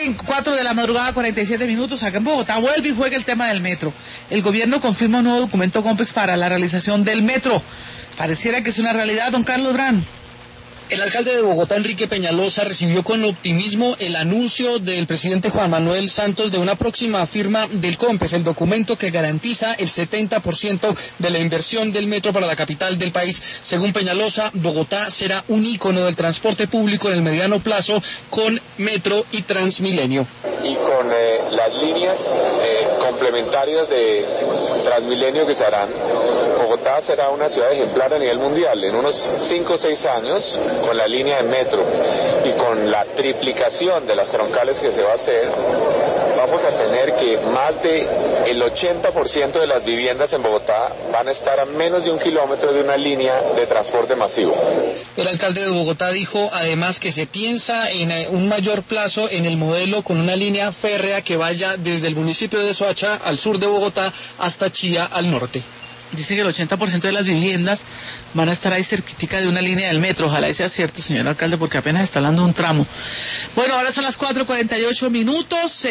4 de la madrugada, 47 minutos, acá en Bogotá vuelve y juega el tema del metro. El gobierno confirma un nuevo documento COMPEX para la realización del metro. Pareciera que es una realidad, don Carlos Brand. El alcalde de Bogotá, Enrique Peñalosa, recibió con optimismo el anuncio del presidente Juan Manuel Santos de una próxima firma del COMPEX, el documento que garantiza el 70% de la inversión del metro para la capital del país. Según Peñalosa, Bogotá será un ícono del transporte público en el mediano plazo con metro y Transmilenio. Y con las líneas complementarias de Transmilenio que se harán, Bogotá será una ciudad ejemplar a nivel mundial. En unos 5 o 6 años, con la línea de metro y con la triplicación de las troncales que se va a hacer, vamos a tener que más del 80% de las viviendas en Bogotá van a estar a menos de 1 kilómetro de una línea de transporte masivo. El alcalde de Bogotá dijo además que se piensa en un mayor plazo en el modelo con una línea férrea que vaya desde el municipio de Soacha al sur de Bogotá hasta Chía al norte. Dice que el 80% de las viviendas van a estar ahí cerquita de una línea del metro. Ojalá sea cierto, señor alcalde, porque apenas está hablando de un tramo. Bueno, ahora son las 4:48 minutos.